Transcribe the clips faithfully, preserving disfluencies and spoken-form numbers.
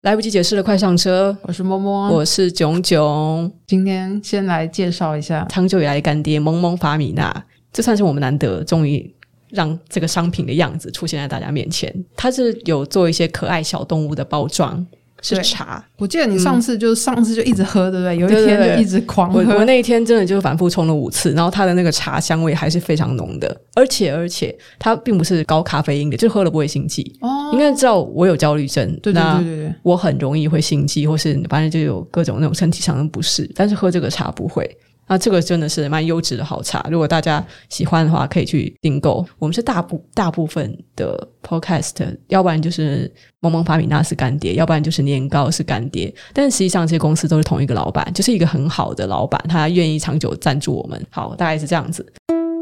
来不及解释的快上车， 我是摸摸， 我是炯炯。 今天先来介绍一下长久以来的干爹萌萌法米娜，这算是我们难得终于让这个商品的样子出现在大家面前。它是有做一些可爱小动物的包装，是茶。 我记得你上次就、嗯、上次就一直喝，对不对？有一天就一直狂喝。 我, 我那一天真的就反复冲了五次，然后它的那个茶香味还是非常浓的，而且而且它并不是高咖啡因的，就喝了不会心悸。哦，应该知道我有焦虑症， 对对对对对， 我很容易会心悸，或是反正就有各种那种身体上的不适，但是喝这个茶不会。那这个真的是蛮优质的好茶，如果大家喜欢的话可以去订购。我们是大部大部分的 podcast 要不然就是萌萌法米娜是干爹，要不然就是年糕是干爹，但是实际上这些公司都是同一个老板，就是一个很好的老板，他愿意长久赞助我们。好，大概是这样子。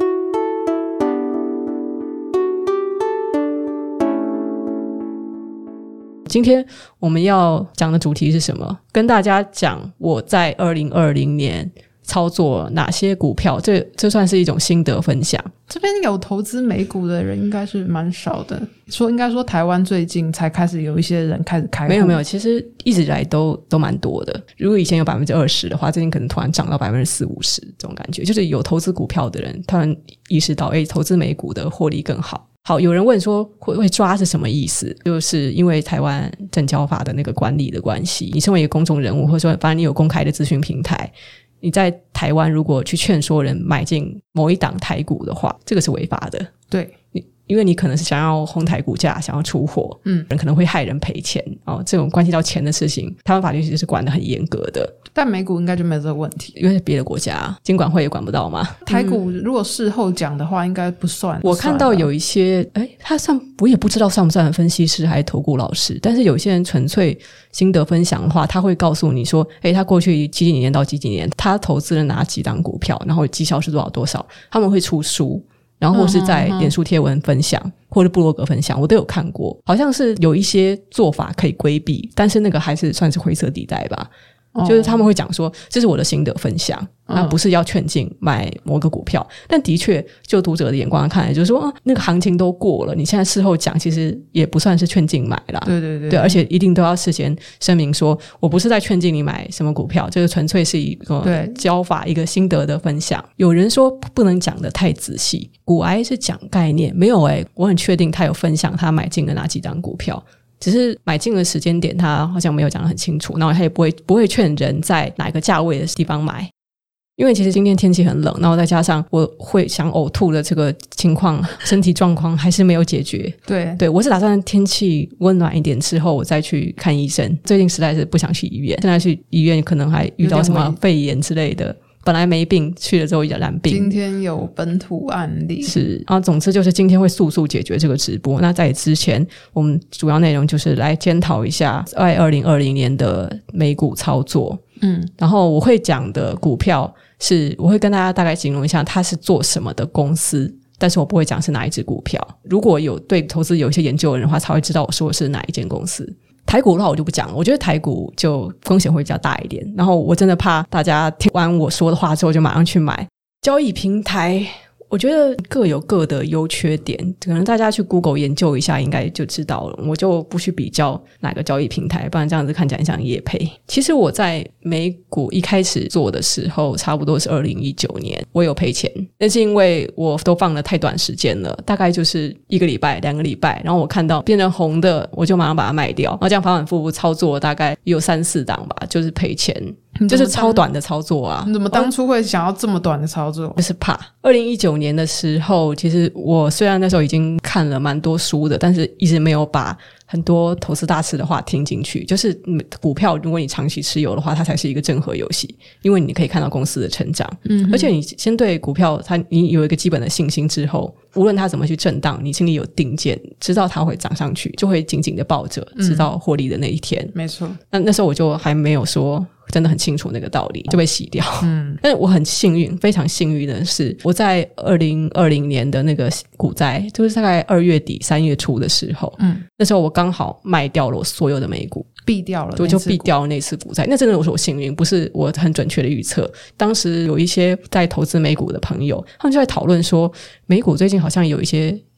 今天我们要讲的主题是什么？跟大家讲我在二零二零年操作哪些股票，这这算是一种心得分享。 这边有投资美股的人应该是蛮少的，说应该说台湾最近才开始有一些人开始开户。 没有没有，其实一直以来都都蛮多的。如果以前有 百分之二十 的话，最近可能突然涨到 百分之四五十 这种感觉，就是有投资股票的人突然意识到诶投资美股的获利更好。好，有人问说会会抓是什么意思？就是因为台湾证交法的那个管理的关系，你身为一个公众人物，或者说反正你有公开的资讯平台，你在台湾如果去劝说人买进某一档台股的话，这个是违法的。 对， 你因为你可能是想要哄抬股价，想要出货，嗯，人可能会害人赔钱哦，这种关系到钱的事情，台湾法律其实是管得很严格的。 但美股应该就没有这个问题， 因为别的国家金管会也管不到嘛。 台股如果事后讲的话，应该不算。 我看到有一些，哎，他算我也不知道算不算分析师还是投顾老师，但是有些人纯粹心得分享的话，他会告诉你说，哎，他过去几几年到几几年，他投资了哪几档股票，然后绩效是多少多少，他们会出书。然后或是在脸书贴文分享、嗯、或者部落格分享，我都有看过，好像是有一些做法可以规避，但是那个还是算是灰色地带吧。哦、就是他们会讲说这是我的心得分享，那不是要劝进买某个股票、嗯、但的确就读者的眼光看来就是说、啊、那个行情都过了，你现在事后讲其实也不算是劝进买啦。 对对 对, 对，而且一定都要事先声明说我不是在劝进你买什么股票，这个纯粹是一个教法，一个心得的分享。有人说不能讲得太仔细，股癌是讲概念，没有诶、欸、我很确定他有分享他买进了哪几档股票，只是买进的时间点他好像没有讲得很清楚，然后他也不会不会劝人在哪个价位的地方买。因为其实今天天气很冷，然后再加上我会想呕吐的这个情况，身体状况还是没有解决。 对对，我是打算天气温暖一点之后我再去看医生，最近实在是不想去医院，现在去医院可能还遇到什么肺炎之类的，本来没病去了之后也染病。 今天有本土案例是啊，总之就是今天会速速解决这个直播。那在之前我们主要内容就是来检讨一下在二零二零年的美股操作。嗯，然后我会讲的股票是我会跟大家大概形容一下它是做什么的公司，但是我不会讲是哪一只股票。如果有对投资有一些研究的人的话才会知道我说的是哪一间公司。台股的话我就不讲了，我觉得台股就风险会比较大一点，然后我真的怕大家听完我说的话之后就马上去买。交易平台我觉得各有各的优缺点，可能大家去 Google 研究一下应该就知道了，我就不去比较哪个交易平台，不然这样子看起来像业配。其实我在美股一开始做的时候差不多是二零一九年，我有赔钱，但是因为我都放了太短时间了，大概就是一个礼拜两个礼拜，然后我看到变成红的我就马上把它卖掉，然后这样反反复复操作大概有三四档吧，就是赔钱，就是超短的操作啊。 你怎么当初会想要这么短的操作？ 就是怕二零一九年的时候，其实我虽然那时候已经看了蛮多书的，但是一直没有把很多投资大师的话听进去。就是股票如果你长期持有的话，它才是一个正和游戏，因为你可以看到公司的成长。嗯，而且你先对股票它你有一个基本的信心之后，无论它怎么去震荡，你心里有定见，知道它会涨上去，就会紧紧的抱着，直到获利的那一天。 嗯、没错。那那时候我就还没有说真的很清楚那个道理，就被洗掉。嗯，但是我很幸运，非常幸运的是，我在二零二零年的那个股灾，就是大概二月底三月初的时候，嗯，那时候我刚好卖掉了我所有的美股， 避掉了， 我就避掉了那次股灾。那真的我说我幸运，不是我很准确的预测。当时有一些在投资美股的朋友，他们就在讨论说，美股最近好像有一些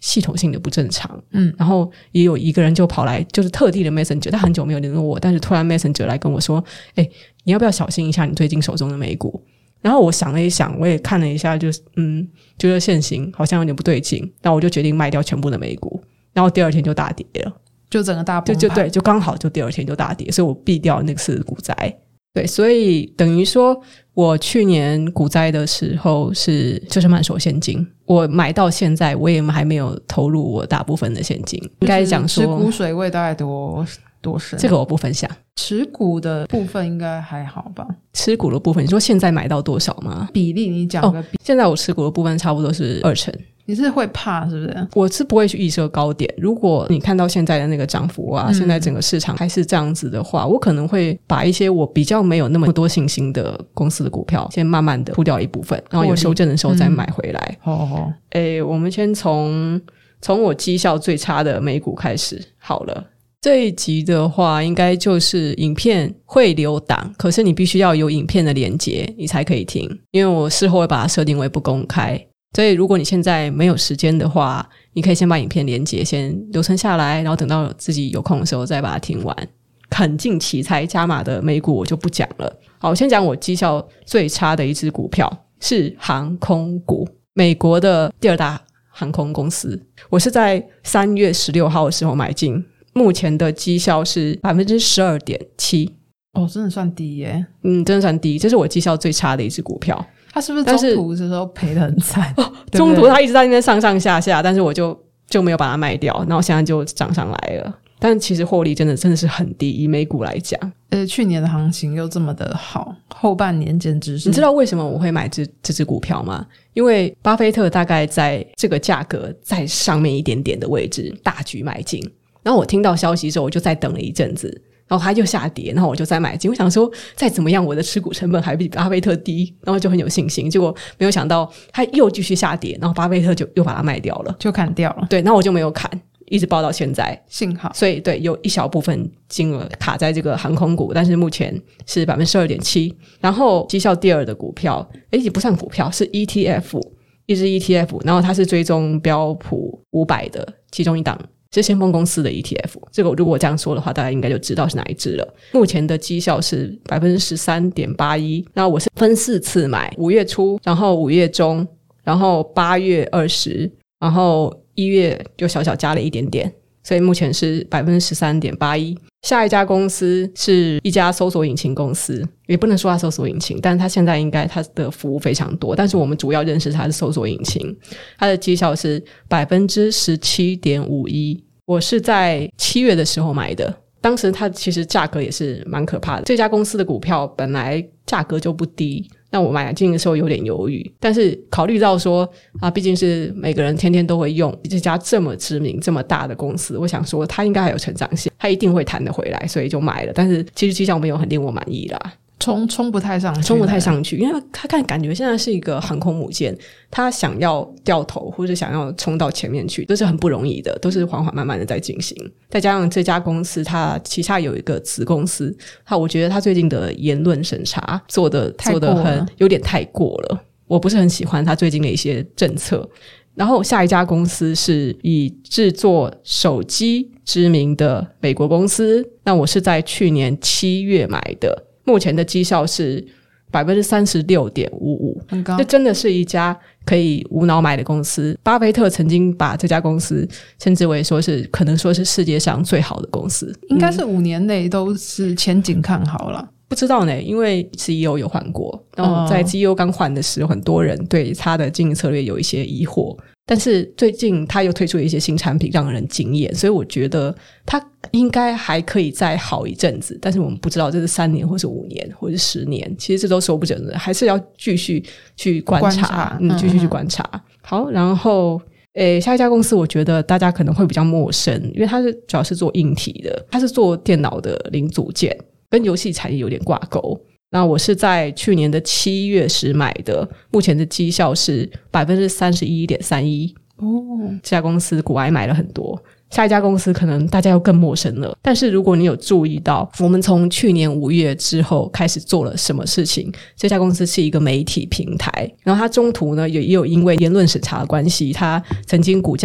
系统性的不正常，嗯，然后也有一个人就跑来，就是特地的 Messenger， 他很久没有联络我，但是突然 Messenger 来跟我说，哎，你要不要小心一下你最近手中的美股？然后我想了一想，我也看了一下，就是嗯，觉得现行好像有点不对劲，那我就决定卖掉全部的美股，然后第二天就大跌了， 就整个大崩盘， 就就对，就刚好就第二天就大跌，所以我避掉那次股灾。对，所以等于说我去年股灾的时候是就是满手现金，我买到现在我也还没有投入我大部分的现金，应该讲说持股水位大概多多深？ 这个我不分享。 持股的部分应该还好吧？ 持股的部分你说现在买到多少吗？ 比例你讲个比、哦、 现在我持股的部分差不多是二成。 你是会怕是不是？ 我是不会去预设高点，如果你看到现在的那个涨幅啊、嗯、现在整个市场还是这样子的话，我可能会把一些我比较没有那么多信心的公司的股票先慢慢的铺掉一部分，然后有修正的时候再买回来。好好、嗯诶，我们先从从我绩效最差的美股开始好了。这一集的话应该就是影片会留档，可是你必须要有影片的连结你才可以听，因为我事后会把它设定为不公开，所以如果你现在没有时间的话，你可以先把影片连结先留存下来，然后等到自己有空的时候再把它听完。很近期才加码的美股我就不讲了。好，我先讲我绩效最差的一支股票是航空股，美国的第二大航空公司。我是在三月十六号的时候买进，目前的绩效是 百分之十二点七。 哦，真的算低耶。 嗯，真的算低，这是我绩效最差的一支股票。 它是不是中途的时候赔得很惨、哦、 中途它一直在那边上上下下，但是我就就没有把它卖掉，然后现在就涨上来了，但其实获利真的真的是很低，以美股来讲。 呃，去年的行情又这么的好，后半年简直是。 你知道为什么我会买这这支股票吗？因为巴菲特大概在这个价格在上面一点点的位置大举买进，然后我听到消息之后我就再等了一阵子，然后它又下跌，然后我就再买进，我想说再怎么样我的持股成本还比巴菲特低，然后就很有信心，结果没有想到它又继续下跌，然后巴菲特就又把它卖掉了， 就砍掉了。 对，然后我就没有砍，一直抱到现在， 幸好。 所以对，有一小部分金额卡在这个航空股，但是目前是 百分之十二点七。 然后绩效第二的股票诶也不算股票，是 E T F， 一支 E T F， 然后它是追踪标普五百的其中一档，是先锋公司的 E T F， 这个如果我这样说的话大家应该就知道是哪一支了。目前的绩效是 百分之十三点八一， 然后我是分四次买，五月初，然后五月中，然后八月二十，然后一月就小小加了一点点，所以目前是 百分之十三点八一。 下一家公司是一家搜索引擎公司，也不能说它搜索引擎，但是它现在应该它的服务非常多，但是我们主要认识它是搜索引擎。它的绩效是 百分之十七点五一， 我是在七月的时候买的，当时它其实价格也是蛮可怕的，这家公司的股票本来价格就不低，那我买进的时候有点犹豫，但是考虑到说啊，毕竟是每个人天天都会用这家这么知名这么大的公司，我想说它应该还有成长性，它一定会弹得回来，所以就买了。但是其实绩效没有很令我满意啦，冲冲不太上去， 冲不太上去，因为他看感觉现在是一个航空母舰，他想要掉头或者想要冲到前面去都是很不容易的，都是缓缓慢慢的在进行。再加上这家公司它旗下有一个子公司，它我觉得它最近的言论审查做的做的很有点太过了，我不是很喜欢它最近的一些政策。然后下一家公司是以制作手机知名的美国公司，那我是在去年七月买的，目前的绩效是 百分之三十六点五五， 很高，这真的是一家可以无脑买的公司。巴菲特曾经把这家公司称之为说是可能说是世界上最好的公司， 应该是五年内都是前景看好了、嗯、 不知道呢，因为 C E O 有换过，然后在 C E O 刚换的时候很多人对他的经营策略有一些疑惑，但是最近他又推出了一些新产品让人惊艳，所以我觉得他应该还可以再好一阵子，但是我们不知道这是三年或是五年或是十年，其实这都说不准的，还是要继续去观察, 观察嗯，继续去观察、嗯、好，然后诶，下一家公司我觉得大家可能会比较陌生，因为它是主要是做硬体的，它是做电脑的零组件，跟游戏产业有点挂钩。那我是在去年的七月时买的，目前的绩效是 百分之三十一点三一。 哦，这家公司股癌买了很多。下一家公司可能大家又更陌生了，但是如果你有注意到我们从去年五月之后开始做了什么事情，这家公司是一个媒体平台，然后它中途呢也有因为言论审查的关系，它曾经股价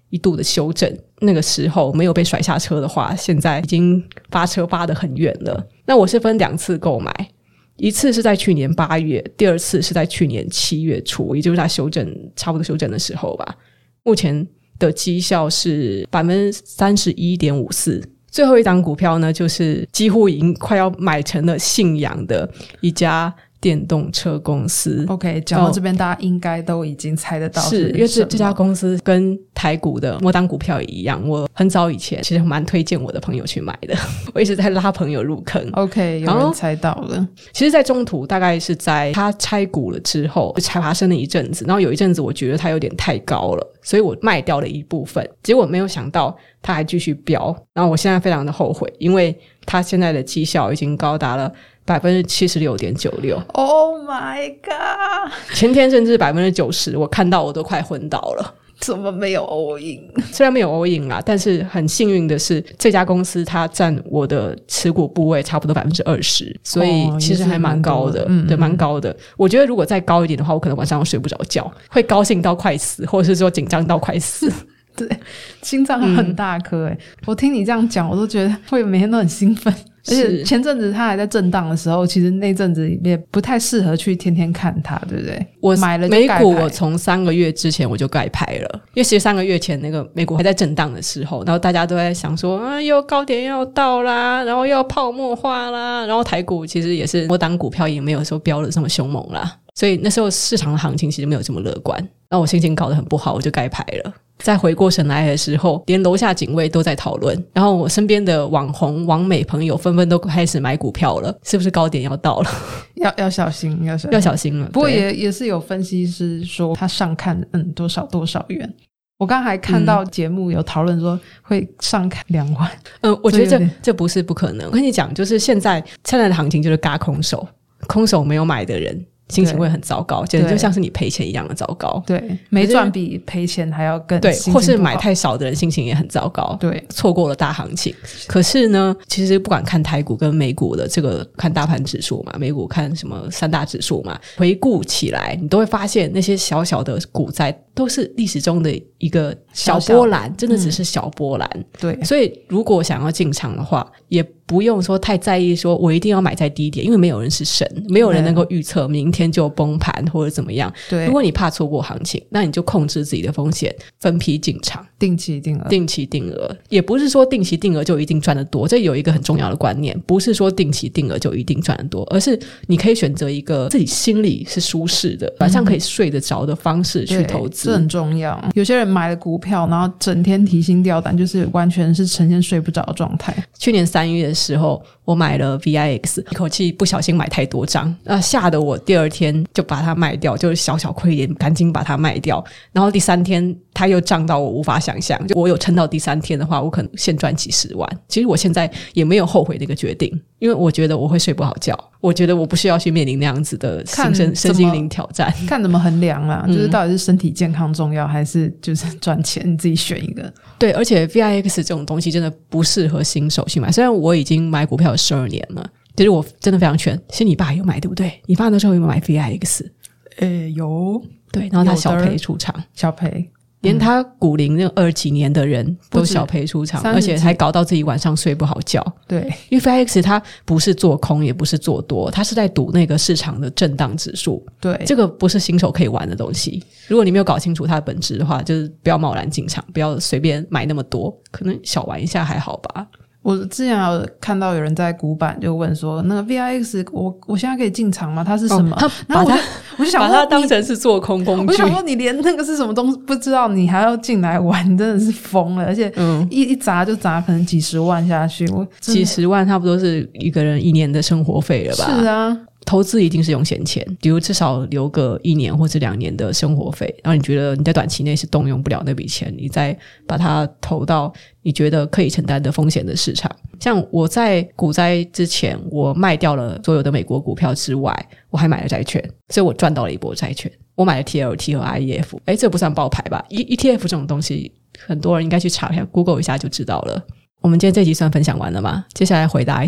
一度的修正，那个时候没有被甩下车的话，现在已经发车发得很远了。那我是分两次购买，一次是在去年八月，第二次是在去年七月初，也就是它修正差不多修正的时候吧。目前的绩效是 百分之三十一点五四。最后一张股票呢，就是几乎已经快要买成了信仰的一家电动车公司。 OK， 讲到这边、哦、大家应该都已经猜得到是， 是因为 这, 这家公司跟台股的摩档股票也一样，我很早以前其实蛮推荐我的朋友去买的，我一直在拉朋友入坑。 OK， 有人猜到了。 其实在中途大概是在他拆股了之后才发生了一阵子，然后有一阵子我觉得他有点太高了，所以我卖掉了一部分，结果没有想到他还继续飙，然后我现在非常的后悔，因为他现在的绩效已经高达了百分之七十六点九六。 Oh my god， 前天甚至百分之九十，我看到我都快昏倒了。 怎么没有 all in？ 虽然没有 all in 啦，但是很幸运的是这家公司它占我的持股部位差不多百分之二十，所以其实还蛮高的、哦、 嗯嗯， 对，蛮高的。我觉得如果再高一点的话，我可能晚上睡不着觉，会高兴到快死，或者是说紧张到快死。 对，心脏很大颗诶、嗯、我听你这样讲我都觉得会每天都很兴奋。而且前阵子它还在震荡的时候，其实那阵子也不太适合去天天看它，对不对？ 我买了就美股我从三个月之前我就盖牌了，因为其实三个月前那个美股还在震荡的时候，然后大家都在想说啊，又高点要到啦，然后又要泡沫化啦，然后台股其实也是摩档股票也没有说飙得这么凶猛啦，所以那时候市场的行情其实没有这么乐观，然后我心情搞得很不好，我就盖牌了。再回过神来的时候，连楼下警卫都在讨论，然后我身边的网红网美朋友纷纷都开始买股票了，是不是高点要到了？ 要要小心，要小心， 要小心了。 不过也也是有分析师说他上看嗯多少多少元，我刚才看到节目有讨论说会上看两万。 嗯、呃，我觉得这这不是不可能。我跟你讲，就是现在现在的行情就是嘎空手，空手没有买的人心情会很糟糕，简直就像是你赔钱一样的糟糕。 对，没赚比赔钱还要更对，或是买太少的人心情也很糟糕。 对， 错过了大行情。可是呢，其实不管看台股跟美股的这个看大盘指数嘛，美股看什么三大指数嘛，回顾起来你都会发现那些小小的股灾都是历史中的一个小波澜，小小真的只是小波澜、嗯、 对， 所以如果想要进场的话，也不用说太在意说我一定要买在低点，因为没有人是神，没有人能够预测明天就崩盘或者怎么样。 对， 如果你怕错过行情，那你就控制自己的风险，分批进场， 定期定额， 定期定额。也不是说定期定额就一定赚得多，这有一个很重要的观念，不是说定期定额就一定赚得多，而是你可以选择一个自己心里是舒适的，晚上可以睡得着的方式去投资， 这很重要。有些人买了股票然后整天提心吊胆，就是完全是呈现睡不着的状态。 去年三月的时候我买了 V I X， 一口气不小心买太多张，那吓得我第二天就把它卖掉，就是小小亏点赶紧把它卖掉，然后第三天它又涨到我无法想象，就我有撑到第三天的话我可能现赚几十万。其实我现在也没有后悔那个决定，因为我觉得我会睡不好觉，我觉得我不需要去面临那样子的身身心灵挑战。 看怎么衡量啦、嗯、就是到底是身体健康重要还是就是赚钱，你自己选一个。 对，而且 V I X 这种东西真的不适合新手去买，虽然我已经买股票有十二年了，其实我真的非常劝，其实你爸有买对不对？你爸那时候有买 V I X？ 呃，有。 对，然后他小赔出场， 小赔， 连他股龄那二几年的人都小赔出场，而且还搞到自己晚上睡不好觉。 对， 因为 V I X 它不是做空也不是做多，它是在赌那个市场的震荡指数。 对， 这个不是新手可以玩的东西。如果你没有搞清楚它的本质的话，就是不要贸然进场，不要随便买那么多，可能小玩一下还好吧。 我之前有看到有人在股版就问说，那个 V I X 我我现在可以进场吗？它是什么？ 哦、他把它我就想把它当成是做空工具。 我想说你连那个是什么东西不知道，你还要进来玩，你真的是疯了。而且一、嗯、一砸就砸可能几十万下去，我几十万差不多是一个人一年的生活费了吧？ 是啊。 投资一定是用闲钱，比如至少留个一年或者两年的生活费，然后你觉得你在短期内是动用不了那笔钱，你再把它投到你觉得可以承担的风险的市场。像我在股灾之前我卖掉了所有的美国股票之外，我还买了债券，所以我赚到了一波债券。我买了 T L T 和 I E F， 诶，这不算爆牌吧？ E T F 这种东西很多人应该去查一下 Google 一下就知道了。我们今天这集算分享完了吗？接下来回答一下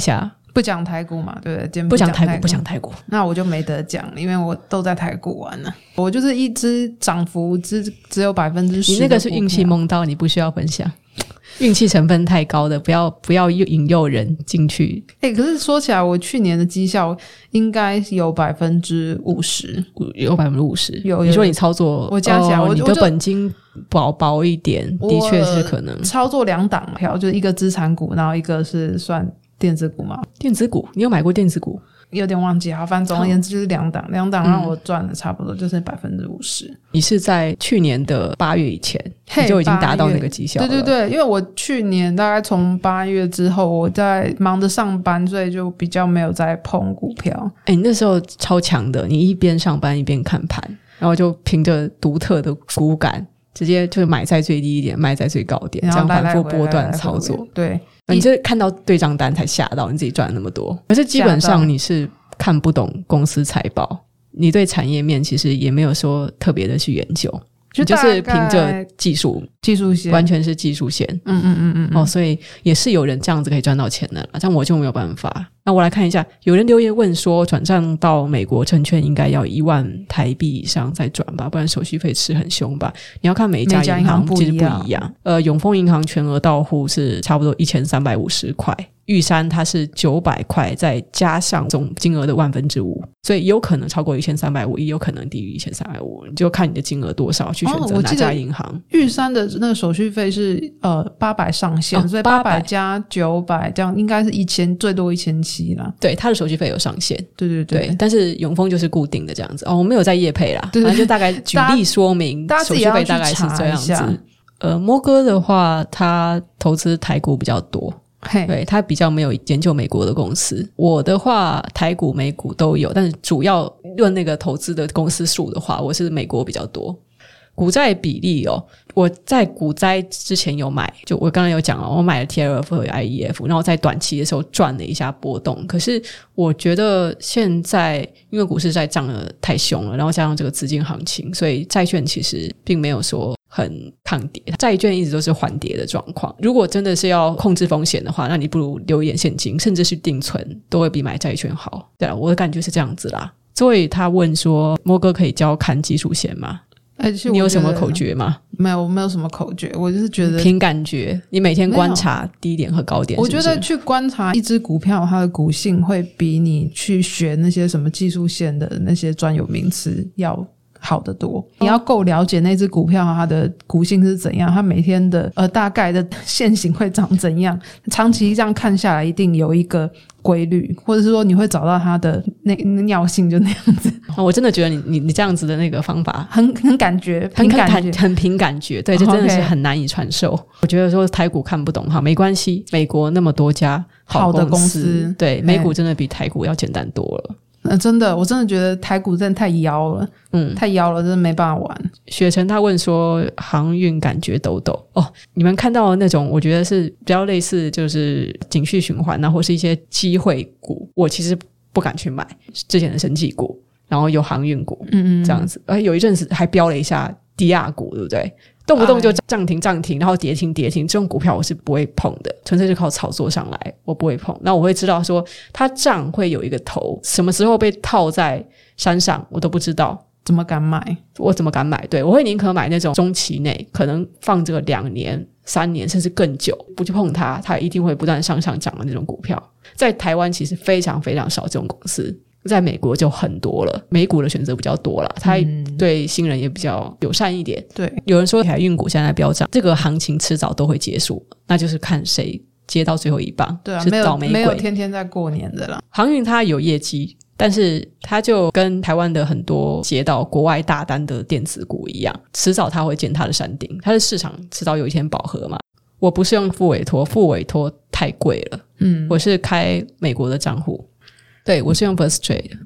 不讲台股嘛，对不对？今天不讲台股， 股，不讲台股， 那我就没得讲，因为我都在台股玩了。我就是一只涨幅只只有百分之十， 你那个是运气蒙到，你不需要分享。运气成分太高的，不要不要引诱人进去。 哎、欸，可是说起来，我去年的绩效应该有百分之五十， 有百分之五十。 有， 你说你操作， 我加起来， 哦、 我你的本金薄薄一点，的确是可能。 操作两档票，就是一个资产股，然后一个是算电子股嘛。 电子股，你有买过电子股？ 有点忘记，好，反正总而言之就是两档，两档让我赚的差不多就是百分之五十。 你是在去年的八月以前，你就已经达到那个绩效了？ 对对对，因为我去年大概从八月之后，我在忙着上班，所以就比较没有在碰股票。 哎，你那时候超强的，你一边上班一边看盘，然后就凭着独特的骨感，直接就是买在最低点，卖在最高点，这样反复波段操作。 来来对。 你是看到对账单才吓到你自己赚了那么多，可是基本上你是看不懂公司财报，你对产业面其实也没有说特别的去研究，就, 就是凭着技术技术线， 完全是技术线。 嗯嗯嗯嗯哦，所以也是有人这样子可以赚到钱的啦，这样我就没有办法。那我来看一下，有人留言问说，转账到美国证券应该要一万台币以上再转吧，不然手续费吃很凶吧？你要看每一家银行其实不一样。呃，永丰银行全额到户是差不多一千三百五十块。玉山它是九百块，再加上总金额的万分之五，所以有可能超过一千三百五十，也有可能低于一千三百五十，你就看你的金额多少去选择哪家银行。哦、 玉山的那个手续费是呃八百上限，哦、所以八百加九百这样应该是一千，最多一千七啦。 对，它的手续费有上限。 对对 对, 对，但是永丰就是固定的这样子。哦，我没有在业配啦，对对对，反正就大概举例说明，手续费大概是这样子。呃，摩哥的话，他投资台股比较多。对，他比较没有研究美国的公司。我的话台股美股都有，但是主要论那个投资的公司数的话，我是美国比较多。股债比例哦，我在股灾之前有买，就我刚刚有讲了，我买了 T L F 和 I E F， 然后在短期的时候赚了一下波动。可是我觉得现在因为股市在涨得太凶了，然后加上这个资金行情，所以债券其实并没有说很抗跌，债券一直都是缓跌的状况。如果真的是要控制风险的话，那你不如留一点现金，甚至是定存，都会比买债券好。对啊，我的感觉是这样子啦。所以他问说，摩哥可以教看技术线吗？ 欸、 你有什么口诀吗？ 没有，我没有什么口诀，我就是觉得凭感觉。你每天观察低点和高点是不是？ 我觉得去观察一只股票它的股性，会比你去学那些什么技术线的那些专有名词要好得多。哦、你要够了解那只股票它的股性是怎样，它每天的呃大概的线型会长怎样，长期这样看下来一定有一个规律，或者是说你会找到它的那尿性就那样子。 哦、我真的觉得你你你这样子的那个方法很很感觉很感觉很凭感觉，对，这真的是很难以传授。哦 okay、我觉得说台股看不懂哈，没关系，美国那么多家好公司， 好的公司， 对，美股真的比台股要简单多了。 呃，真的，我真的觉得台股真的太妖了，嗯，太妖了，真的没办法玩。 雪晨他问说，航运感觉抖抖哦，你们看到的那种，我觉得是比较类似，就是景气循环啊，或是一些机会股，我其实不敢去买。之前的生技股，然后有航运股，嗯嗯，这样子，而有一阵子还飙了一下低价股，对不对？动不动就涨停涨停，然后跌停跌停，这种股票我是不会碰的，纯粹是靠炒作上来，我不会碰。那我会知道说它涨会有一个头，什么时候被套在山上我都不知道， 怎么敢买？ 我怎么敢买？对，我会宁可买那种中期内可能放这个两年三年甚至更久不去碰它，它一定会不断向上涨的那种股票。在台湾其实非常非常少这种公司，在美国就很多了，美股的选择比较多了，它对新人也比较友善一点。 对， 有人说海运股现在飙涨，这个行情迟早都会结束，那就是看谁接到最后一棒。 对啊， 是倒霉鬼， 没有没有天天在过年的啦。 航运它有业绩，但是它就跟台湾的很多接到国外大单的电子股一样，迟早它会见它的山顶，它的市场迟早有一天饱和嘛。我不是用副委托，副委托太贵了，嗯，我是开美国的账户。对，我是用 First Trade，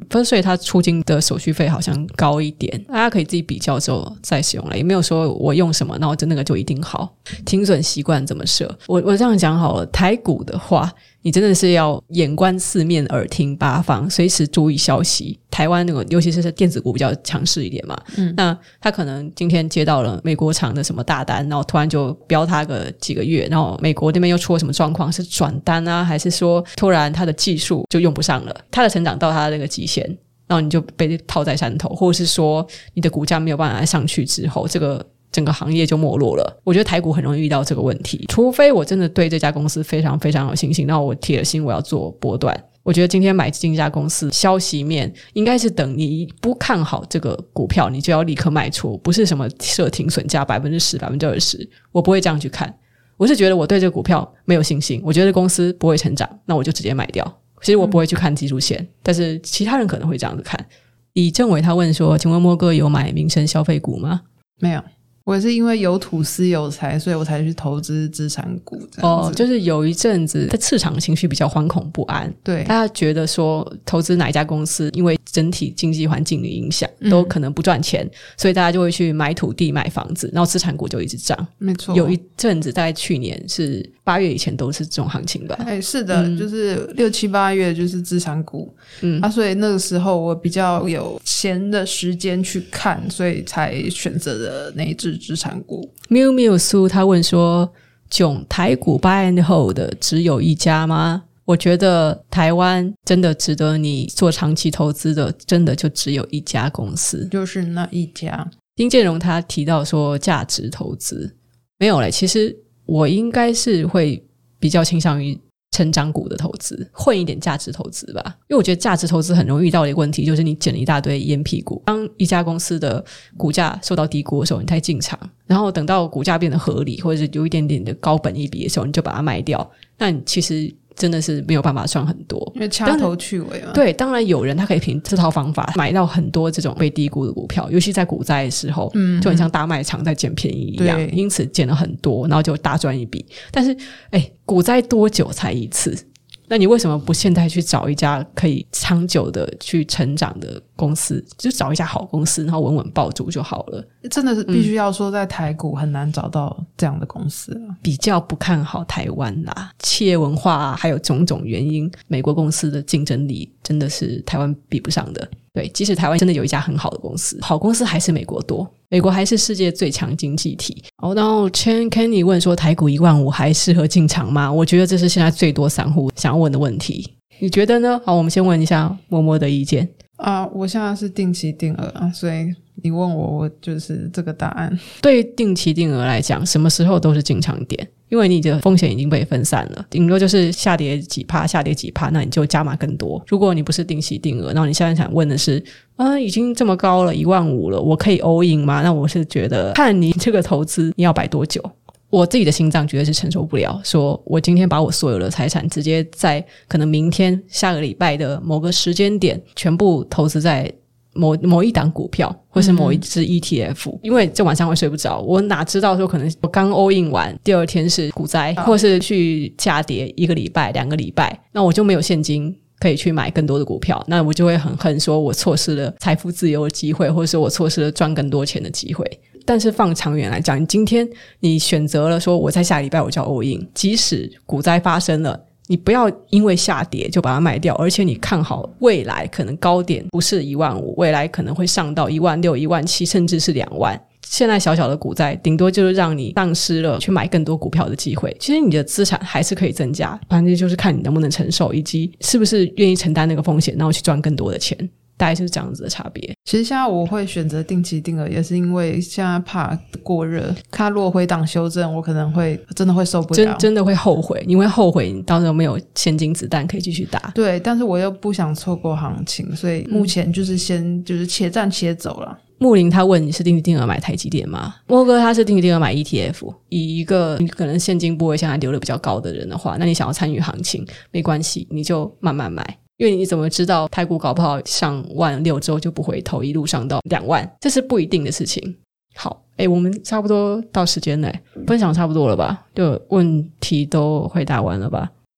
分税它出金的手续费好像高一点，大家可以自己比较之后再使用了，也没有说我用什么然后就那个就一定好，停损习惯怎么设。我我这样讲好了，台股的话你真的是要眼观四面耳听八方，随时注意消息。台湾那个尤其是电子股比较强势一点嘛，嗯，那他可能今天接到了美国厂的什么大单，然后突然就标他个几个月，然后美国那边又出了什么状况，是转单啊，还是说突然他的技术就用不上了，他的成长到他的那个极限，然后你就被套在山头，或者是说你的股价没有办法上去之后，这个整个行业就没落了。我觉得台股很容易遇到这个问题，除非我真的对这家公司非常非常有信心，然后我铁了心我要做波段。我觉得今天买进一家公司，消息面应该是等你不看好这个股票你就要立刻卖出，不是什么设停损价 百分之十 百分之二十， 我不会这样去看。我是觉得我对这个股票没有信心，我觉得公司不会成长，那我就直接买掉。其实我不会去看技术线、嗯、但是其他人可能会这样子看。李政伟他问说，请问莫哥有买民生消费股吗？ 没有，我是因为有土斯有财，所以我才去投资资产股这样子。 哦，就是有一阵子在市场情绪比较惶恐不安， 对， 大家觉得说投资哪一家公司因为整体经济环境的影响都可能不赚钱、嗯、所以大家就会去买土地买房子，然后资产股就一直涨。 没错， 有一阵子大概去年是八月以前都是这种行情吧。 哎，是的、嗯、就是六七八月就是资产股，嗯啊，所以那个时候我比较有闲的时间去看，所以才选择了那一支资产股。 喵喵苏他问说，囧台股 buy and hold 的只有一家吗？我觉得台湾真的值得你做长期投资的真的就只有一家公司， 就是那一家。 丁建荣他提到说价值投资，没有嘞，其实我应该是会比较倾向于成长股的投资，混一点价值投资吧。因为我觉得价值投资很容易遇到的一个问题，就是你捡了一大堆烟屁股。当一家公司的股价受到低估的时候，你才进场，然后等到股价变得合理，或者是有一点点的高本益比的时候，你就把它卖掉。那你其实真的是没有办法赚很多， 因为掐头去尾嘛。 对，当然有人他可以凭这套方法买到很多这种被低估的股票，尤其在股灾的时候、嗯、就很像大卖场在捡便宜一样，因此捡了很多，然后就大赚一笔。但是哎，股灾多久才一次？那你为什么不现在去找一家可以长久的去成长的公司，就找一家好公司然后稳稳抱住就好了。 真的是必须要说在台股很难找到这样的公司了、嗯、 比较不看好台湾啦，企业文化、啊、还有种种原因，美国公司的竞争力真的是台湾比不上的。对，即使台湾真的有一家很好的公司，好公司还是美国多，美国还是世界最强经济体。哦，然后 Chen Kenny 问说台股一万五还适合进场吗？我觉得这是现在最多散户想要问的问题，你觉得呢？好，我们先问一下默默的意见啊。我现在是定期定额啊，所以你问我我就是这个答案。 对定期定额来讲，什么时候都是进场点，因为你的风险已经被分散了，顶多就是下跌几趴下跌几趴，那你就加码更多。如果你不是定期定额，然后你现在想问的是啊，已经这么高了一万五了，我可以 all in 吗？那我是觉得看你这个投资你要摆多久。我自己的心脏绝对是承受不了，说我今天把我所有的财产直接在可能明天下个礼拜的某个时间点全部投资在某某一档股票或是某一支 E T F、嗯、因为这晚上会睡不着，我哪知道说可能我刚 all in 完第二天是股灾、啊、或是去下跌一个礼拜两个礼拜，那我就没有现金可以去买更多的股票，那我就会很恨说我错失了财富自由的机会，或者是我错失了赚更多钱的机会。但是放长远来讲，你今天你选择了说我在下礼拜我就要 all in， 即使股灾发生了，你不要因为下跌就把它卖掉，而且你看好未来可能高点不是一万五，未来可能会上到一万六一万七甚至是两万。现在小小的股灾顶多就是让你丧失了去买更多股票的机会，其实你的资产还是可以增加，反正就是看你能不能承受以及是不是愿意承担那个风险然后去赚更多的钱，大概就是这样子的差别。 其实现在我会选择定期定额也是因为现在怕过热，看如果回档修正我可能会真的会受不了， 真真的会后悔，你会后悔你到时候没有现金子弹可以继续打。 对，但是我又不想错过行情，所以目前就是先就是且战且走了。 木林他问你是定期定额买台积电吗？莫哥他是定期定额买 E T F， 以一个你可能现金部位现在留的比较高的人的话，那你想要参与行情没关系，你就慢慢买，因为你怎么知道台股搞不好上万六之后就不回头一路上到两万，这是不一定的事情。好，诶我们差不多到时间了，分享差不多了吧，就问题都回答完了吧。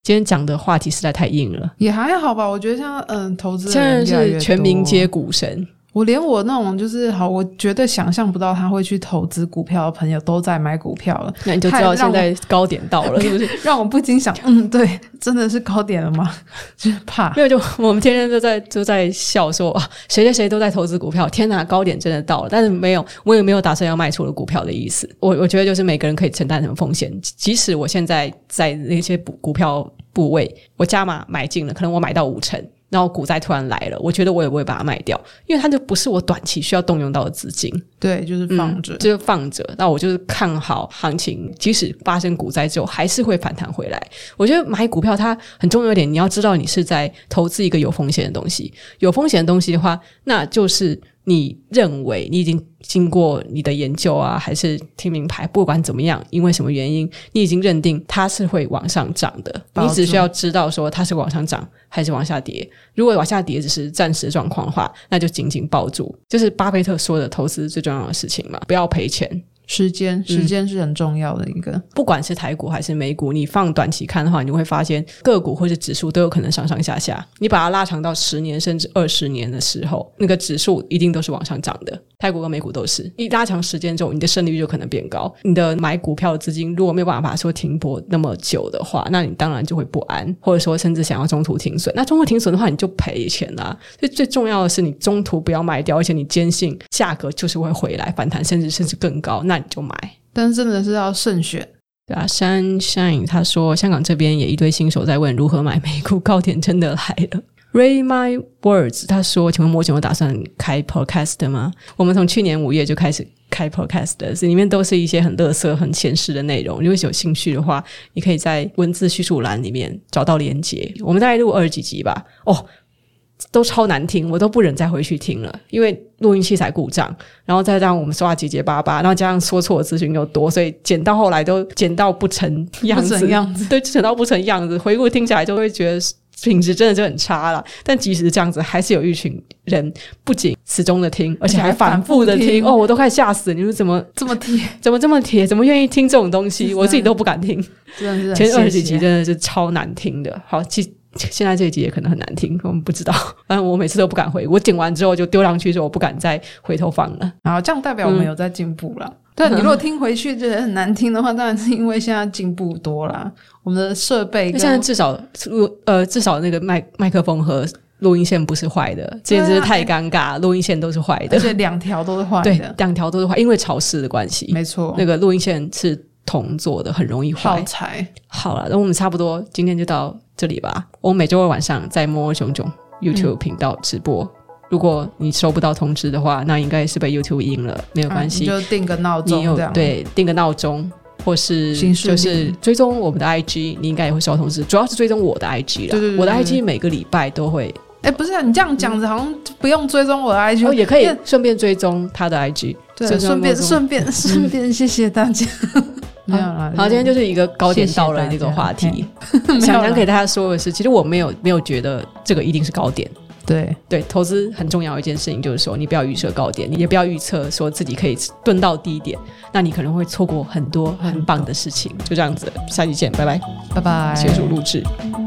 今天讲的话题实在太硬了。 也还好吧，我觉得像嗯投资现在是全民皆股股神， 我连我那种就是好我绝对想象不到他会去投资股票的朋友都在买股票了， 那你就知道现在高点到了是不是？ 让我不禁想嗯对，真的是高点了吗？就是怕没有，就我们天天都在都在笑说啊，谁谁谁都在投资股票，天哪，高点真的到了。但是没有，我也没有打算要卖出了股票的意思。我我觉得就是每个人可以承担什么风险，即使我现在在那些股票部位我加码买进了，可能我买到五成，然后股灾突然来了，我觉得我也不会把它卖掉，因为它就不是我短期需要动用到的资金。 对，就是放着、 嗯、就是放着。那我就是看好行情，即使发生股灾之后还是会反弹回来。我觉得买股票它很重要一点，你要知道你是在投资一个有风险的东西。有风险的东西的话，那就是你认为你已经经过你的研究啊，还是听名牌，不管怎么样，因为什么原因你已经认定它是会往上涨的，你只需要知道说它是往上涨还是往下跌。如果往下跌只是暂时的状况的话，那就紧紧抱住，就是巴菲特说的投资最重要的事情嘛，不要赔钱。 时间时间是很重要的一个、嗯、 不管是台股还是美股，你放短期看的话，你会发现个股或是指数都有可能上上下下，你把它拉长到十年甚至二十年的时候，那个指数一定都是往上涨的，台股跟美股都是。一拉长时间之后，你的胜率就可能变高，你的买股票的资金如果没有办法说停泊那么久的话，那你当然就会不安，或者说甚至想要中途停损。那中途停损的话你就赔钱啦。所以最重要的是你中途不要卖掉，而且你坚信价格就是会回来反弹，甚至甚至更高，那你就买。 但真的是要慎选。 对啊， Sunshine 他说香港这边也一堆新手在问如何买美股，高点真的来了。Ray My Words 他说请问摩羯有打算开 podcast 吗？我们从去年五月就开始开 podcast 的，里面都是一些很垃圾很闲适的内容，如果有兴趣的话你可以在文字叙述栏里面找到连结。我们大概录二十几集吧，哦都超难听，我都不忍再回去听了，因为录音器材故障，然后再让我们说话结结巴巴，然后加上说错的资讯又多，所以剪到后来都剪到不成样子， 不成样子， 对，剪到不成样子，回顾听起来就会觉得品质真的就很差了。但即使这样子，还是有一群人不仅始终的听，而且还反复的听。哦，我都快吓死！你们怎么这么铁？ 怎么这么铁？怎么愿意听这种东西？我自己都不敢听。 真的是前二十几集真的是超难听的。好，其现在这一集也可能很难听，我们不知道。反正我每次都不敢回，我剪完之后就丢上去，说我不敢再回头放了。 好，这样代表我们有在进步了。嗯，对，你如果听回去觉得很难听的话，当然是因为现在进步多啦，我们的设备跟现在至少呃至少那个麦麦克风和录音线不是坏的，之前真是太尴尬，录音线都是坏的， 而且两条都是坏的。 对，两条都是坏，因为潮湿的关系。 没错， 那个录音线是铜做的，很容易坏。 耗材。好了，那我们差不多今天就到这里吧。我每周二晚上在摸摸熊熊 YouTube 频道直播。嗯，如果你收不到通知的话，那应该是被 YouTube 阴了，没有关系， 啊，你就定个闹钟这样。 对，定个闹钟，或是就是追踪我们的 I G， 你应该也会收到通知。主要是追踪我的 I G 啦，对对对对，我的 I G 每个礼拜都会。 哎，不是啊，你这样讲着好像不用追踪我的 I G， 哦，也可以顺便追踪他的 I G。 对，顺便顺便顺便，谢谢大家。没有啦， 好，今天就是一个高点到了那个话题，想想给大家说的是，其实我没有没有觉得这个一定是高点。 对对，投资很重要一件事情就是说，你不要预测高点，你也不要预测说自己可以蹲到低点，那你可能会错过很多很棒的事情。就这样子，下期见，拜拜， 拜拜， 结束录制。